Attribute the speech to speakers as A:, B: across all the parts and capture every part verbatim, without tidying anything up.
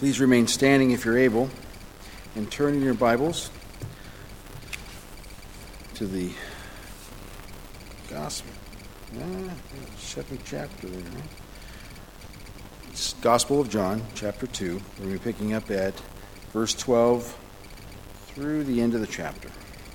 A: Please remain standing if you're able, and turn in your Bibles to the Gospel. Ah, second chapter there, right? It's Gospel of John, chapter two. We're going to be picking up at verse twelve through the end of the chapter.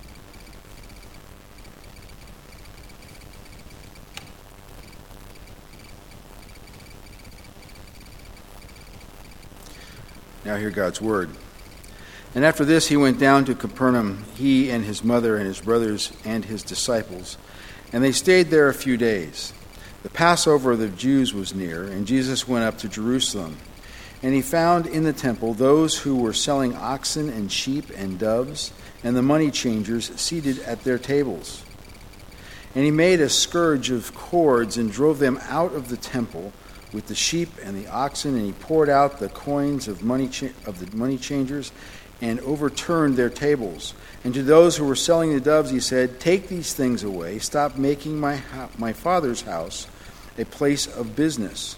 A: Now hear God's word. And after this he went down to Capernaum, he and his mother and his brothers and his disciples, and they stayed there a few days. The Passover of the Jews was near, and Jesus went up to Jerusalem. And he found in the temple those who were selling oxen and sheep and doves, and the money changers seated at their tables. And he made a scourge of cords and drove them out of the temple with the sheep and the oxen, and he poured out the coins of money cha- of the money changers and overturned their tables. And to those who were selling the doves he said, "Take these things away. Stop making my ho- my Father's house a place of business."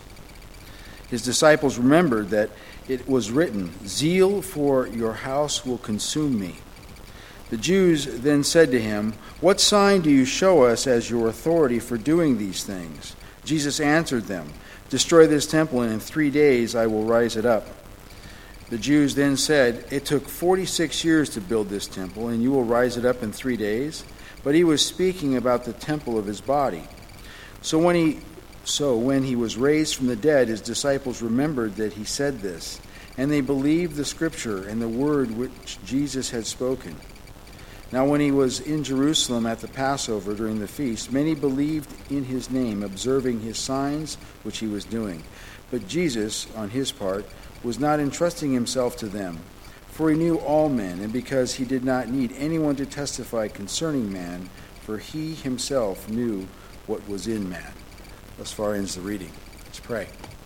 A: His disciples remembered that it was written, "Zeal for your house will consume me." The Jews then said to him, "What sign do you show us as your authority for doing these things?" Jesus answered them, "Destroy this temple, and in three days I will rise it up." The Jews then said, "It took forty-six years to build this temple, and you will rise it up in three days?" But he was speaking about the temple of his body. So when he so when he was raised from the dead, his disciples remembered that he said this, and they believed the scripture and the word which Jesus had spoken. Now when he was in Jerusalem at the Passover during the feast, many believed in his name, observing his signs which he was doing. But Jesus, on his part, was not entrusting himself to them, for he knew all men, and because he did not need anyone to testify concerning man, for he himself knew what was in man. Thus far ends the reading. Let's pray.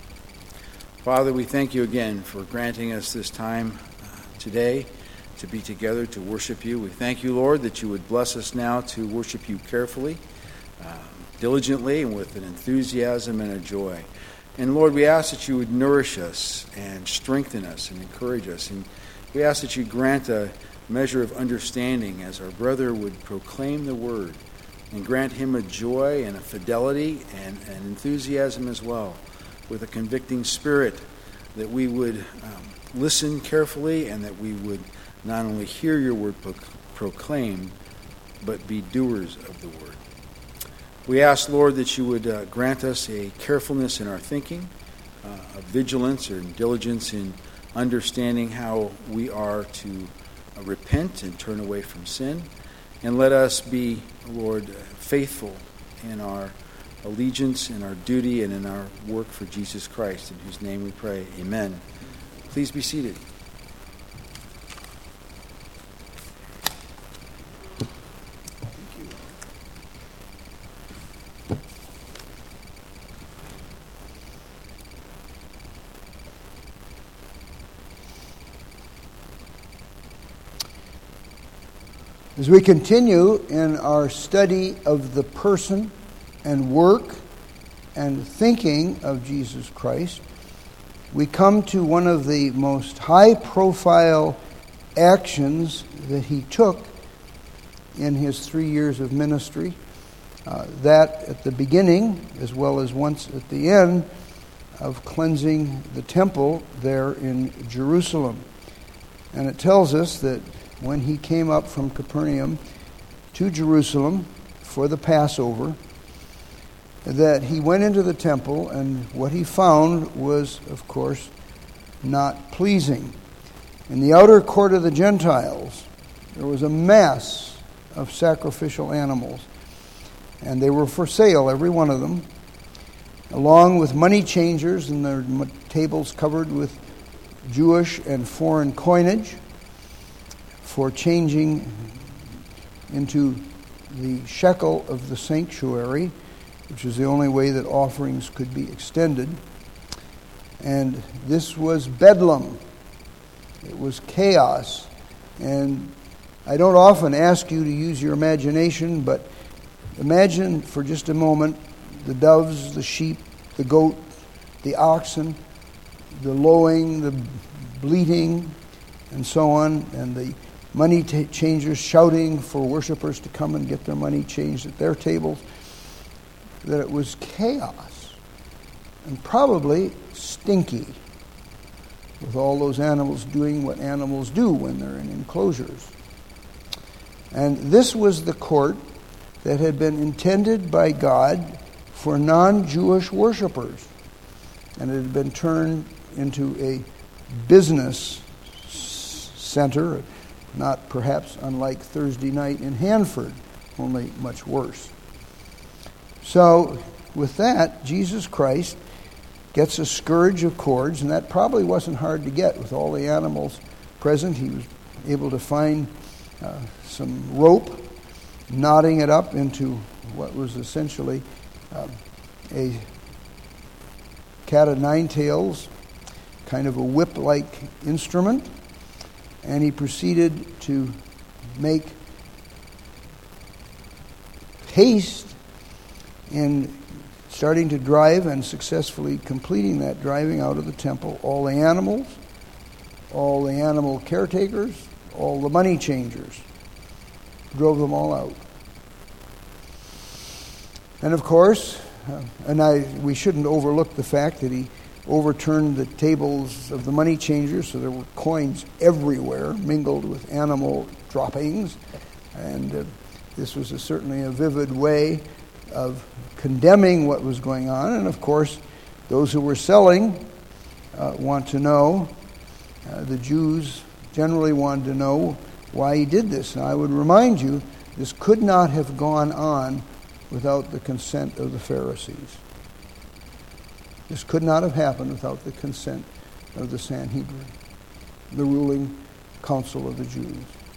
A: Father, we thank you again for granting us this time uh, today to be together to worship you. We thank you, Lord, that you would bless us now to worship you carefully, uh, diligently, and with an enthusiasm and a joy. And Lord, we ask that you would nourish us and strengthen us and encourage us. And we ask that you grant a measure of understanding as our brother would proclaim the word, and grant him a joy and a fidelity and an enthusiasm as well, with a convicting spirit, that we would um, listen carefully and that we would not only hear your word pro- proclaimed, but be doers of the word. We ask, Lord, that you would uh, grant us a carefulness in our thinking, uh, a vigilance or diligence in understanding how we are to uh, repent and turn away from sin. And let us be, Lord, faithful in our allegiance, in our duty, and in our work for Jesus Christ, in whose name we pray. Amen. Please be seated.
B: As we continue in our study of the person and work and thinking of Jesus Christ, we come to one of the most high-profile actions that he took in his three years of ministry, uh, that at the beginning as well as once at the end of cleansing the temple there in Jerusalem. And it tells us that when he came up from Capernaum to Jerusalem for the Passover, that he went into the temple, and what he found was, of course, not pleasing. In the outer court of the Gentiles, there was a mass of sacrificial animals, and they were for sale, every one of them, along with money changers, and their tables covered with Jewish and foreign coinage for changing into the shekel of the sanctuary, which is the only way that offerings could be extended. And this was bedlam. It was chaos. And I don't often ask you to use your imagination, but imagine for just a moment the doves, the sheep, the goat, the oxen, the lowing, the bleating and so on, and the money t- changers shouting for worshipers to come and get their money changed at their tables, that it was chaos and probably stinky, with all those animals doing what animals do when they're in enclosures. And this was the court that had been intended by God for non-Jewish worshipers, and it had been turned into a business center, not perhaps unlike Thursday night in Hanford, only much worse. So with that, Jesus Christ gets a scourge of cords, and that probably wasn't hard to get with all the animals present. He was able to find uh, some rope, knotting it up into what was essentially uh, a cat of nine tails, kind of a whip-like instrument, and he proceeded to make haste in starting to drive and successfully completing that driving out of the temple all the animals, all the animal caretakers, all the money changers. Drove them all out. And of course, uh, and I we shouldn't overlook the fact that he overturned the tables of the money changers, so there were coins everywhere mingled with animal droppings, and uh, this was a, certainly a vivid way of condemning what was going on. And of course, those who were selling uh, want to know, uh, the Jews generally wanted to know why he did this. Now I would remind you, this could not have gone on without the consent of the Pharisees. This could not have happened without the consent of the Sanhedrin, the ruling council of the Jews.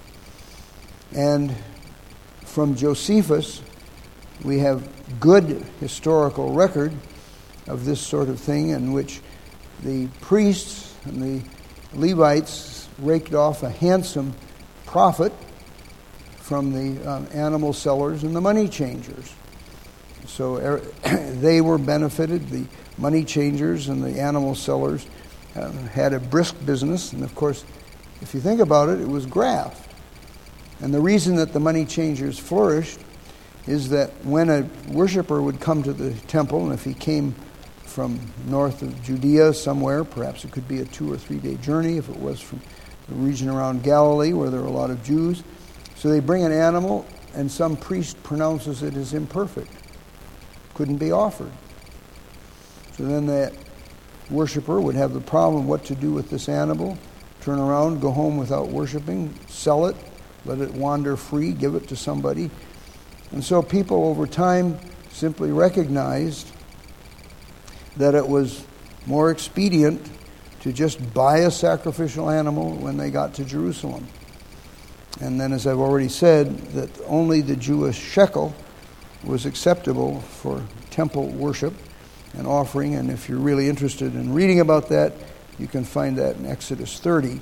B: And from Josephus, we have good historical record of this sort of thing, in which the priests and the Levites raked off a handsome profit from the um, animal sellers and the money changers. So er, they were benefited. The money changers and the animal sellers uh, had a brisk business. And of course, if you think about it, it was graft. And the reason that the money changers flourished is that when a worshiper would come to the temple, and if he came from north of Judea somewhere, perhaps it could be a two or three day journey if it was from the region around Galilee where there are a lot of Jews. So they bring an animal, and some priest pronounces it as imperfect. Couldn't be offered. So then that worshiper would have the problem what to do with this animal, turn around, go home without worshiping, sell it, let it wander free, give it to somebody. And so people over time simply recognized that it was more expedient to just buy a sacrificial animal when they got to Jerusalem. And then, as I've already said, that only the Jewish shekel was acceptable for temple worship and offering. And if you're really interested in reading about that, you can find that in Exodus thirty.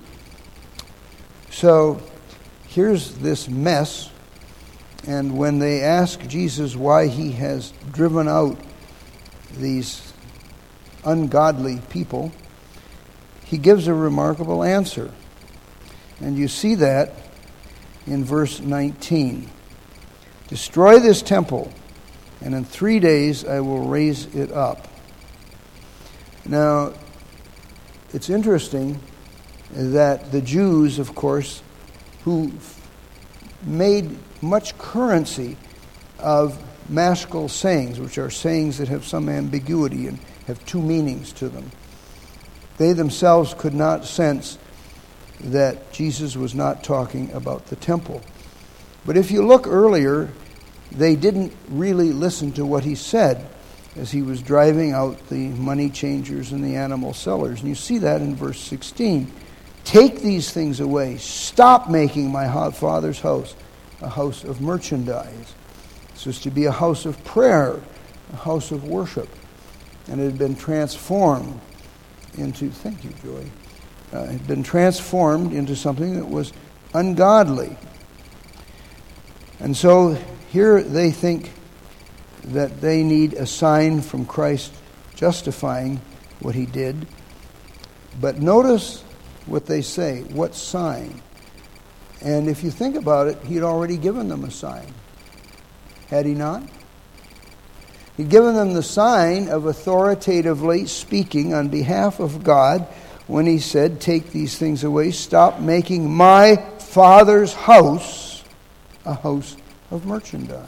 B: So here's this mess. And when they ask Jesus why he has driven out these ungodly people, he gives a remarkable answer. And you see that in verse nineteen. Destroy this temple, and in three days I will raise it up. Now, it's interesting that the Jews, of course, who made much currency of maskil sayings, which are sayings that have some ambiguity and have two meanings to them, they themselves could not sense that Jesus was not talking about the temple. But if you look earlier, they didn't really listen to what he said as he was driving out the money changers and the animal sellers. And you see that in verse sixteen. Take these things away. Stop making my Father's house a house of merchandise. This was to be a house of prayer, a house of worship. And it had been transformed into, thank you, Joy, uh, it had been transformed into something that was ungodly. And so here they think that they need a sign from Christ justifying what he did. But notice what they say. What sign? And if you think about it, he'd already given them a sign. Had he not? He'd given them the sign of authoritatively speaking on behalf of God when he said, take these things away, stop making my Father's house a house of merchandise.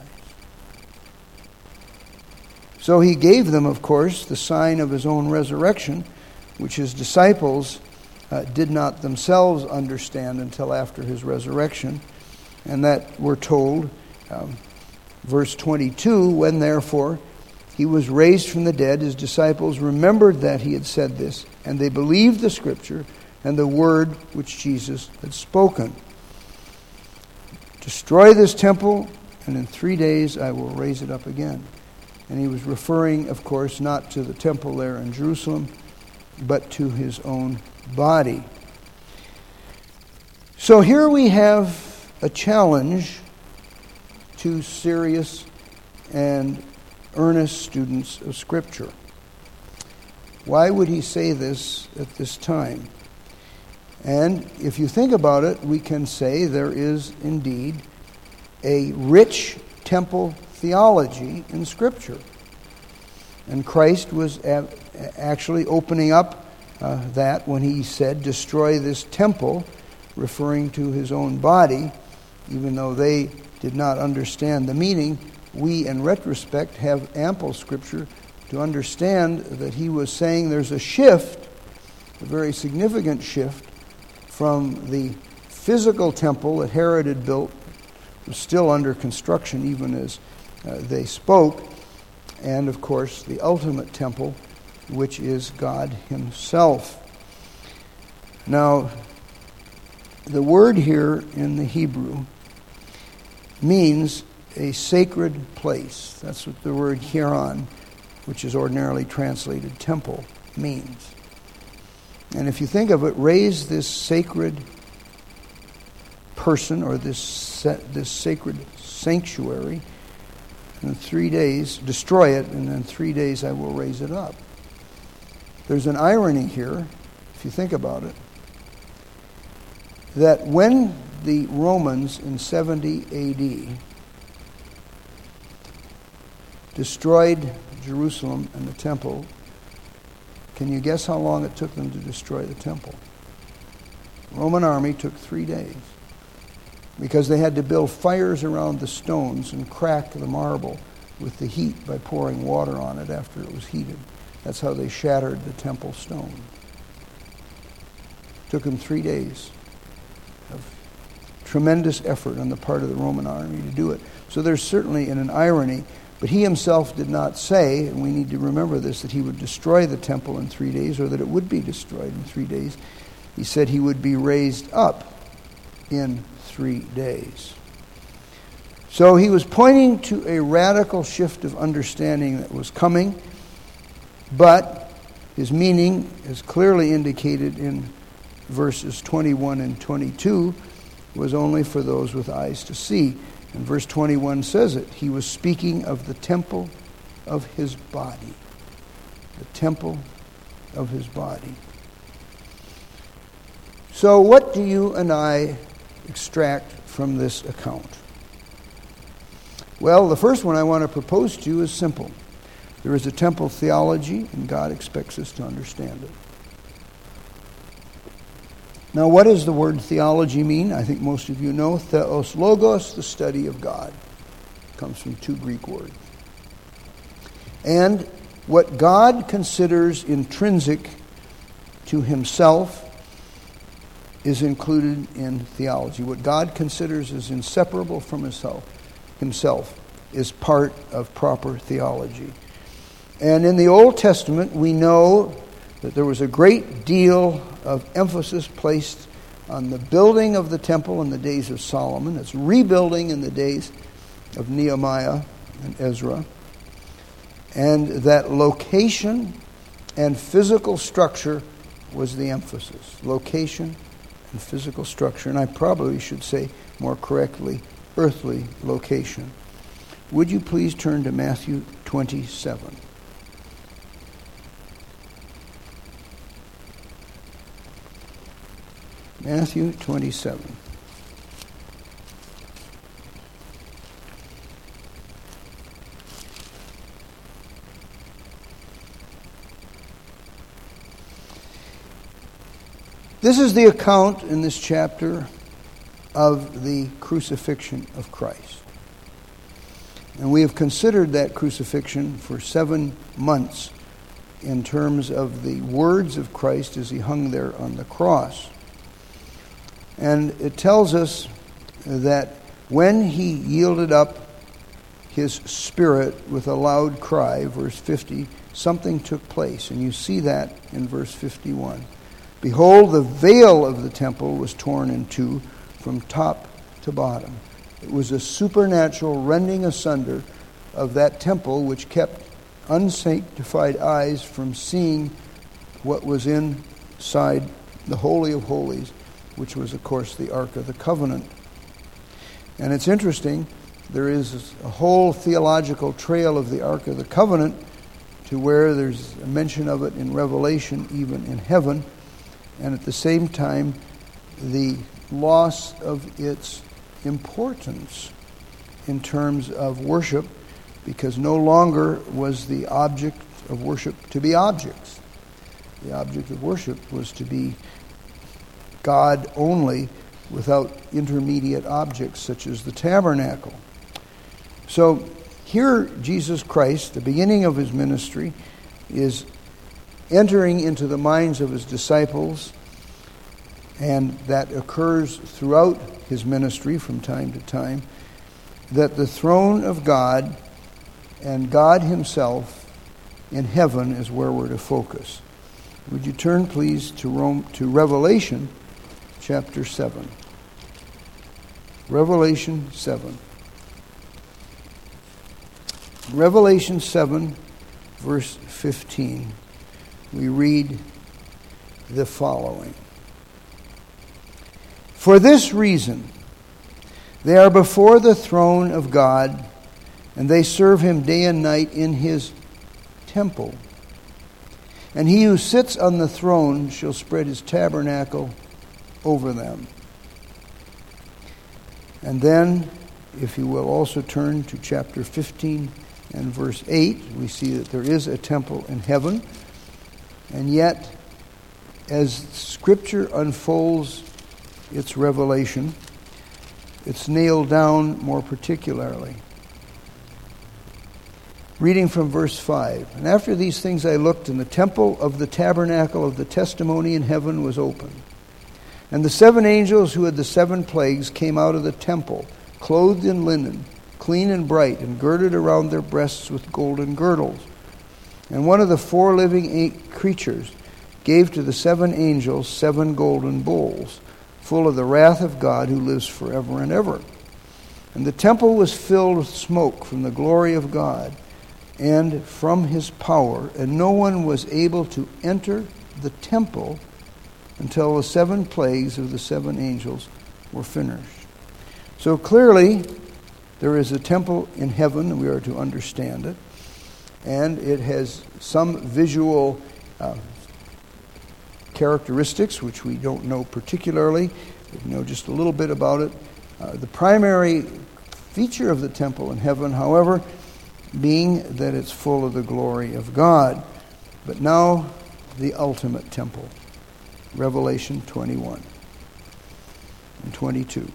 B: So he gave them, of course, the sign of his own resurrection, which his disciples uh, did not themselves understand until after his resurrection. And that we're told, um, verse twenty-two, when therefore he was raised from the dead, his disciples remembered that he had said this, and they believed the scripture and the word which Jesus had spoken. Destroy this temple, and in three days I will raise it up again. And he was referring, of course, not to the temple there in Jerusalem, but to his own body. So here we have a challenge to serious and earnest students of Scripture. Why would he say this at this time? And if you think about it, we can say there is indeed a rich temple theology in Scripture. And Christ was actually opening up uh, that when he said, destroy this temple, referring to his own body, even though they did not understand the meaning. We, in retrospect, have ample Scripture to understand that he was saying there's a shift, a very significant shift, from the physical temple that Herod had built, was still under construction even as uh, they spoke, and, of course, the ultimate temple, which is God himself. Now, the word here in the Hebrew means a sacred place. That's what the word hieron, which is ordinarily translated temple, means. And if you think of it, raise this sacred person or this this sacred sanctuary, and in three days, destroy it, and in three days I will raise it up. There's an irony here, if you think about it, that when the Romans in seventy A D destroyed Jerusalem and the temple, can you guess how long it took them to destroy the temple? The Roman army took three days because they had to build fires around the stones and crack the marble with the heat by pouring water on it after it was heated. That's how they shattered the temple stone. It took them three days of tremendous effort on the part of the Roman army to do it. So there's certainly an irony. But he himself did not say, and we need to remember this, that he would destroy the temple in three days or that it would be destroyed in three days. He said he would be raised up in three days. So he was pointing to a radical shift of understanding that was coming, but his meaning is clearly indicated in verses twenty-one and twenty-two, was only for those with eyes to see. And verse twenty-one says it. He was speaking of the temple of his body. The temple of his body. So what do you and I extract from this account? Well, the first one I want to propose to you is simple. There is a temple theology, and God expects us to understand it. Now, what does the word theology mean? I think most of you know. Theos logos, the study of God. It comes from two Greek words. And what God considers intrinsic to himself is included in theology. What God considers as inseparable from himself, himself is part of proper theology. And in the Old Testament, we know that there was a great deal of emphasis placed on the building of the temple in the days of Solomon. It's rebuilding in the days of Nehemiah and Ezra. And that location and physical structure was the emphasis. Location and physical structure. And I probably should say more correctly, earthly location. Would you please turn to Matthew twenty-seven? Matthew twenty-seven. This is the account in this chapter of the crucifixion of Christ. And we have considered that crucifixion for seven months in terms of the words of Christ as he hung there on the cross. And it tells us that when he yielded up his spirit with a loud cry, verse fifty, something took place. And you see that in verse fifty-one. Behold, the veil of the temple was torn in two from top to bottom. It was a supernatural rending asunder of that temple which kept unsanctified eyes from seeing what was inside the Holy of Holies, which was, of course, the Ark of the Covenant. And it's interesting, there is a whole theological trail of the Ark of the Covenant to where there's a mention of it in Revelation, even in heaven, and at the same time, the loss of its importance in terms of worship, because no longer was the object of worship to be objects. The object of worship was to be God only, without intermediate objects such as the tabernacle. So here Jesus Christ, the beginning of his ministry, is entering into the minds of his disciples, and that occurs throughout his ministry from time to time, that the throne of God and God himself in heaven is where we're to focus. Would you turn, please, to Rome, to Revelation chapter seven. Revelation seven. Revelation seven, verse fifteen. We read the following. For this reason, they are before the throne of God, and they serve him day and night in his temple. And he who sits on the throne shall spread his tabernacle over them. And then, if you will also turn to chapter fifteen and verse eight, we see that there is a temple in heaven. And yet, as Scripture unfolds its revelation, it's nailed down more particularly. Reading from verse five. And after these things I looked, and the temple of the tabernacle of the testimony in heaven was open. And the seven angels who had the seven plagues came out of the temple, clothed in linen, clean and bright, and girded around their breasts with golden girdles. And one of the four living creatures gave to the seven angels seven golden bowls, full of the wrath of God who lives forever and ever. And the temple was filled with smoke from the glory of God and from his power, and no one was able to enter the temple until the seven plagues of the seven angels were finished. So clearly, there is a temple in heaven, and we are to understand it. And it has some visual uh, characteristics, which we don't know particularly. We know just a little bit about it. Uh, the primary feature of the temple in heaven, however, being that it's full of the glory of God. But now, the ultimate temple. Revelation twenty-one and twenty-two.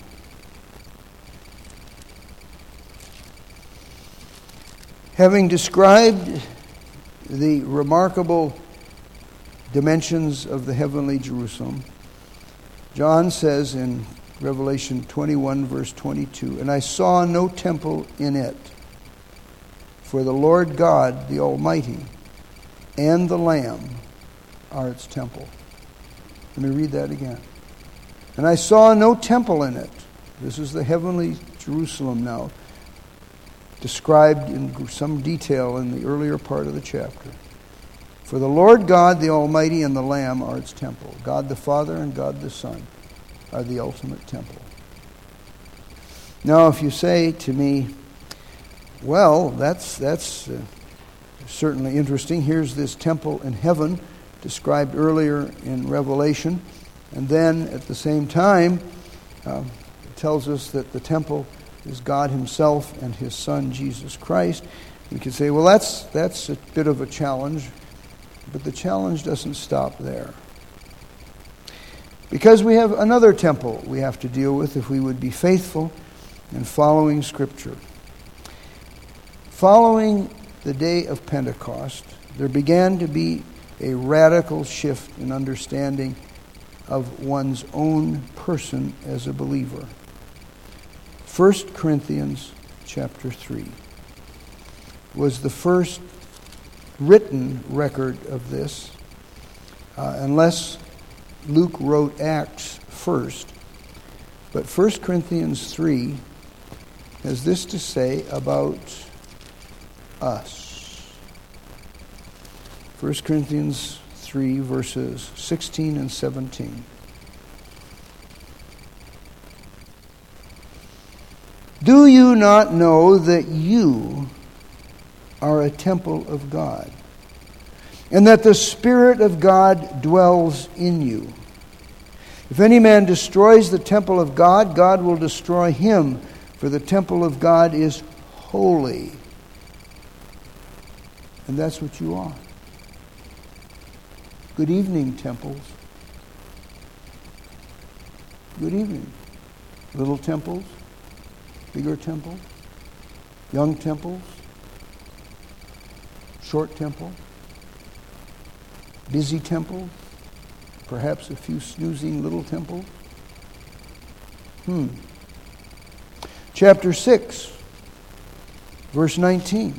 B: Having described the remarkable dimensions of the heavenly Jerusalem, John says in Revelation twenty-one, verse twenty-two, and I saw no temple in it, for the Lord God, the Almighty, and the Lamb are its temple. Let me read that again. And I saw no temple in it. This is the heavenly Jerusalem now, described in some detail in the earlier part of the chapter. For the Lord God, the Almighty, and the Lamb are its temple. God the Father and God the Son are the ultimate temple. Now, if you say to me, well, that's that's uh, certainly interesting. Here's this temple in heaven described earlier in Revelation, And then at the same time, uh, it tells us that the temple is God himself and his Son, Jesus Christ. We can say, well, that's that's a bit of a challenge, but the challenge doesn't stop there. Because we have another temple we have to deal with if we would be faithful in following Scripture. Following the day of Pentecost, there began to be a radical shift in understanding of one's own person as a believer. First Corinthians chapter three was the first written record of this, uh, unless Luke wrote Acts first. But First Corinthians three has this to say about us. First Corinthians three, verses sixteen and seventeen. Do you not know that you are a temple of God, and that the Spirit of God dwells in you? If any man destroys the temple of God, God will destroy him, for the temple of God is holy. And that's what you are. Good evening, temples. Good evening. Little temples, bigger temples, young temples, short temple, busy temple, perhaps a few snoozing little temples. Hmm. Chapter six, verse nineteen.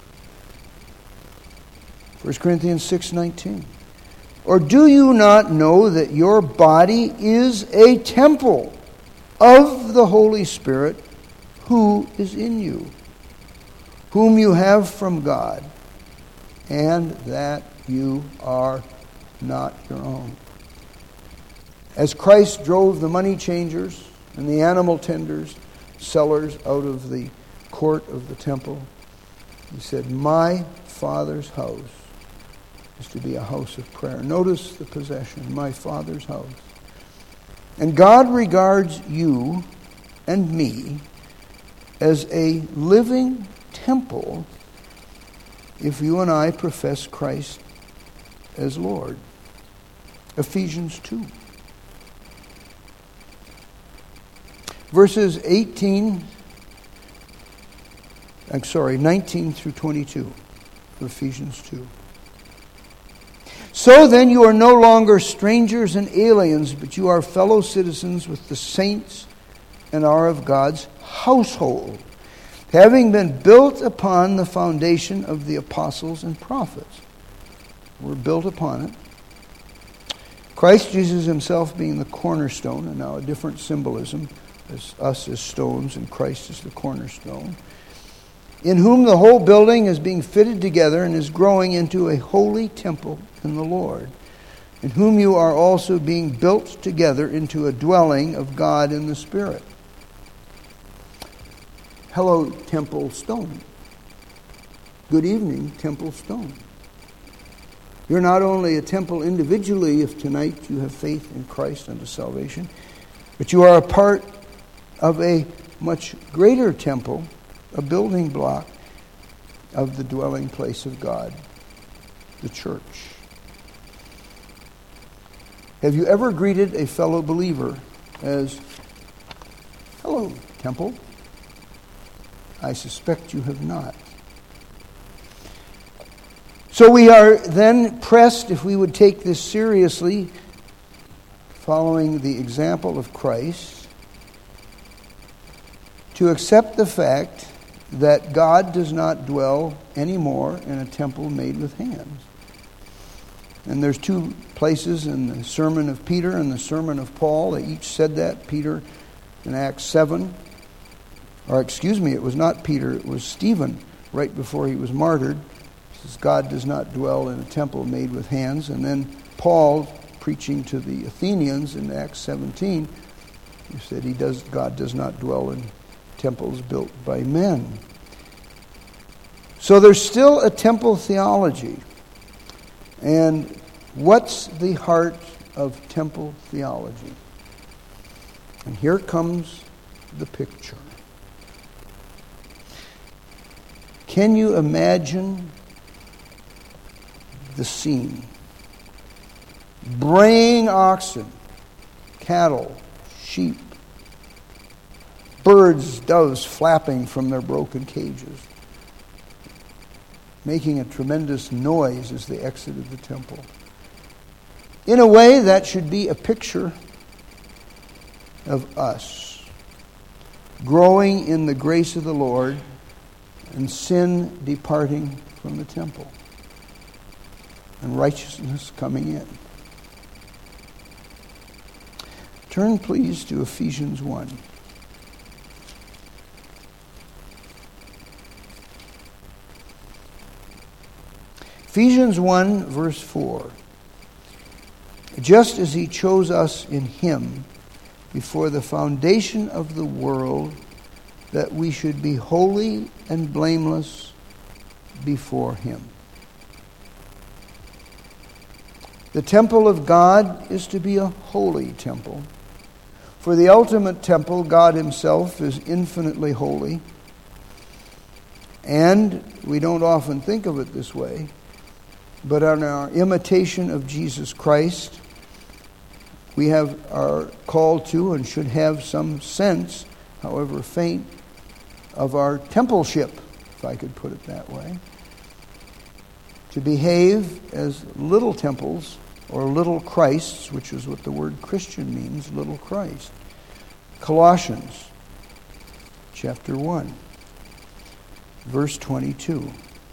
B: First Corinthians six nineteen. Or do you not know that your body is a temple of the Holy Spirit who is in you, whom you have from God, and that you are not your own? As Christ drove the money changers and the animal tenders, sellers out of the court of the temple, he said, my Father's house is to be a house of prayer. Notice the possession, my Father's house. And God regards you and me as a living temple if you and I profess Christ as Lord. Ephesians two. Verses eighteen, I'm sorry, nineteen through twenty-two of Ephesians two. So then you are no longer strangers and aliens, but you are fellow citizens with the saints and are of God's household, having been built upon the foundation of the apostles and prophets. We're built upon it. Christ Jesus himself being the cornerstone, and now a different symbolism, as us as stones and Christ as the cornerstone, in whom the whole building is being fitted together and is growing into a holy temple in the Lord, in whom you are also being built together into a dwelling of God in the Spirit. Hello, Temple Stone. Good evening, Temple Stone. You're not only a temple individually if tonight you have faith in Christ unto salvation, but you are a part of a much greater temple, a building block of the dwelling place of God, the church. Have you ever greeted a fellow believer as, hello, temple? I suspect you have not. So we are then pressed, if we would take this seriously, following the example of Christ, to accept the fact that God does not dwell anymore in a temple made with hands. And there's two places in the sermon of Peter and the sermon of Paul. They each said that. Peter in Acts seven. Or excuse me, it was not Peter, it was Stephen right before he was martyred. He says, God does not dwell in a temple made with hands. And then Paul, preaching to the Athenians in Acts seventeen, he said he does. God does not dwell in temples built by men. So there's still a temple theology. And what's the heart of temple theology. And here comes the picture. Can you imagine the scene? Braying oxen, cattle, sheep, birds, doves flapping from their broken cages, making a tremendous noise as they exited the temple. In a way, that should be a picture of us growing in the grace of the Lord and sin departing from the temple and righteousness coming in. Turn, please, to Ephesians one. Ephesians one, verse four. Just as he chose us in him before the foundation of the world, that we should be holy and blameless before him. The temple of God is to be a holy temple. For the ultimate temple, God himself, is infinitely holy. And we don't often think of it this way, but in our imitation of Jesus Christ, we have are called to and should have some sense, however faint, of our templeship, if I could put it that way. To behave as little temples or little Christs, which is what the word Christian means, little Christ. Colossians chapter one, verse twenty-two.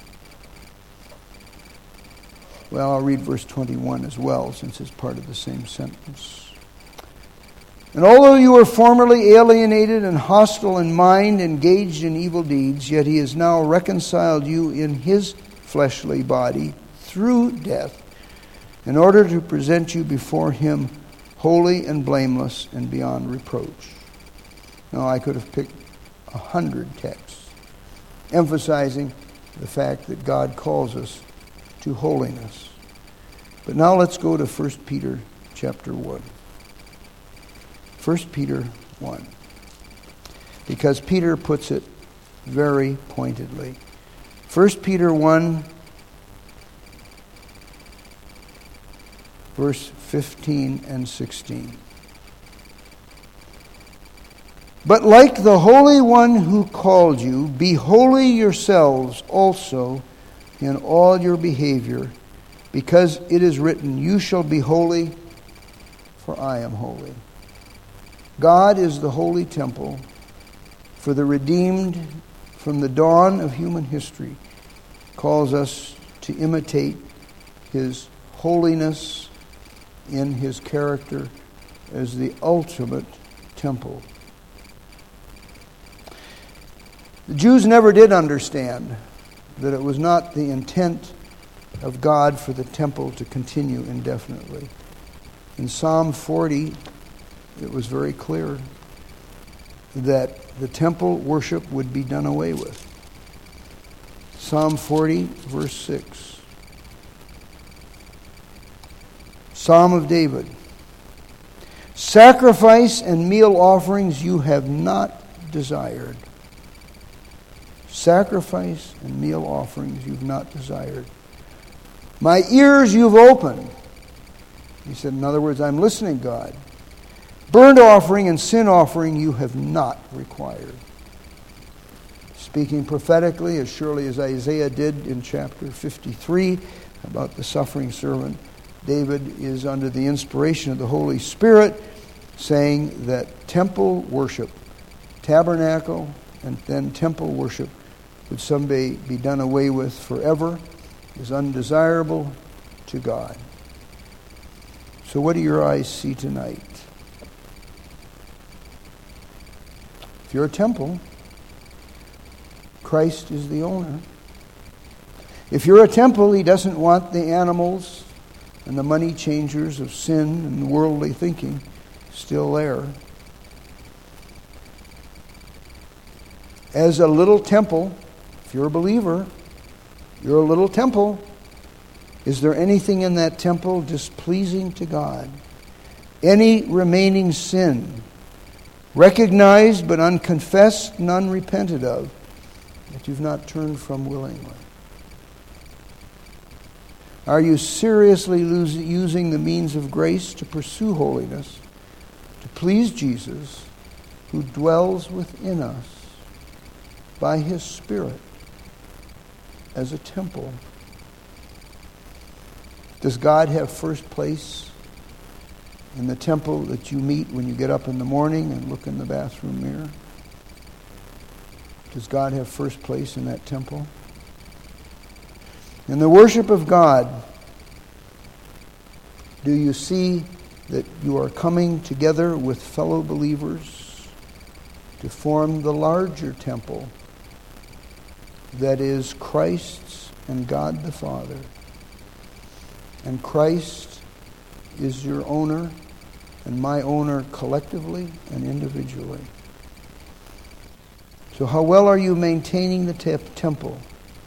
B: Well, I'll read verse twenty-one as well, since it's part of the same sentence. And although you were formerly alienated and hostile in mind, engaged in evil deeds, yet he has now reconciled you in his fleshly body through death, in order to present you before him holy and blameless and beyond reproach. Now, I could have picked a hundred texts emphasizing the fact that God calls us to holiness. But now let's go to First Peter chapter one. First Peter one. Because Peter puts it very pointedly. First Peter one, verse fifteen and sixteen. But like the Holy One who called you, be holy yourselves also in all your behavior, because it is written, you shall be holy, for I am holy. God is the holy temple for the redeemed from the dawn of human history, calls us to imitate his holiness in his character as the ultimate temple. The Jews never did understand that it was not the intent of God for the temple to continue indefinitely. In Psalm forty, it was very clear that the temple worship would be done away with. Psalm forty, verse six. Psalm of David. Sacrifice and meal offerings you have not desired. Sacrifice and meal offerings you've not desired. My ears you've opened. He said, in other words, I'm listening, God. Burnt offering and sin offering you have not required. Speaking prophetically, as surely as Isaiah did in chapter fifty-three about the suffering servant, David is under the inspiration of the Holy Spirit saying that temple worship, tabernacle and then temple worship would someday be done away with forever, is undesirable to God. So what do your eyes see tonight? If you're a temple, Christ is the owner. If you're a temple, he doesn't want the animals and the money changers of sin and worldly thinking still there. As a little temple, if you're a believer, you're a little temple. Is there anything in that temple displeasing to God? Any remaining sin, recognized but unconfessed and unrepented of, that you've not turned from willingly? Are you seriously losing, using the means of grace to pursue holiness, to please Jesus, who dwells within us by His Spirit as a temple? Does God have first place in the temple that you meet when you get up in the morning and look in the bathroom mirror? Does God have first place in that temple? In the worship of God, do you see that you are coming together with fellow believers to form the larger temple that is Christ's and God the Father? And Christ is your owner and my owner collectively and individually. So how well are you maintaining the te- temple?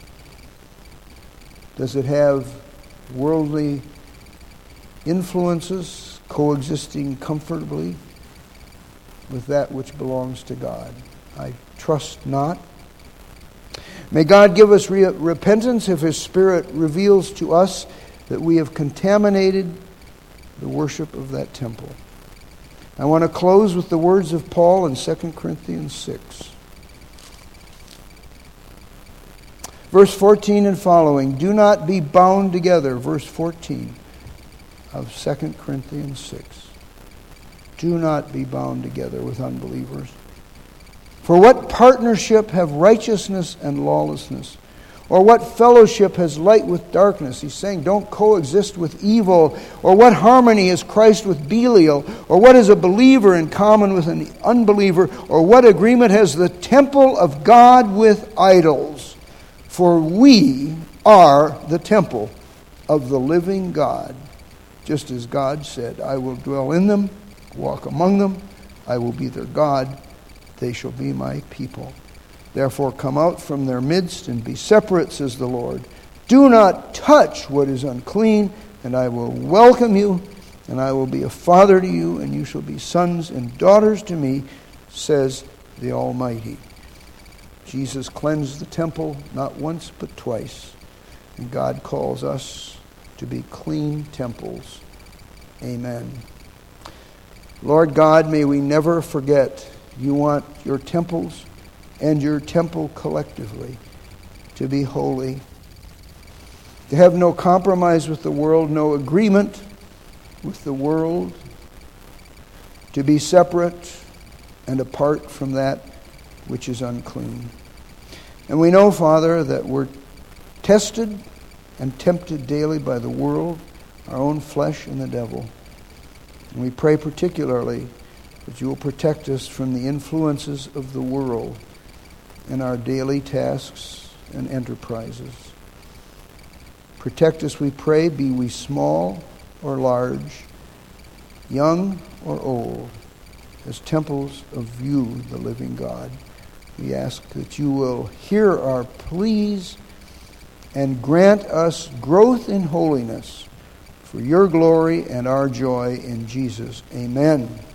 B: Does it have worldly influences coexisting comfortably with that which belongs to God? I trust not. May God give us re- repentance if His Spirit reveals to us that we have contaminated the worship of that temple. I want to close with the words of Paul in Second Corinthians six. Verse fourteen and following, do not be bound together, verse fourteen of Second Corinthians six. Do not be bound together with unbelievers. For what partnership have righteousness and lawlessness? Or what fellowship has light with darkness? He's saying don't coexist with evil. Or what harmony is Christ with Belial? Or what is a believer in common with an unbeliever? Or what agreement has the temple of God with idols? For we are the temple of the living God. Just as God said, I will dwell in them, walk among them, I will be their God, they shall be my people. Therefore come out from their midst and be separate, says the Lord. Do not touch what is unclean, and I will welcome you, and I will be a father to you, and you shall be sons and daughters to me, says the Almighty. Jesus cleansed the temple not once but twice, and God calls us to be clean temples. Amen. Lord God, may we never forget you want your temples and your temple collectively to be holy, to have no compromise with the world, no agreement with the world, to be separate and apart from that which is unclean. And we know, Father, that we're tested and tempted daily by the world, our own flesh, and the devil. And we pray particularly that you will protect us from the influences of the world in our daily tasks and enterprises. Protect us, we pray, be we small or large, young or old, as temples of you, the living God. We ask that you will hear our pleas and grant us growth in holiness for your glory and our joy in Jesus. Amen.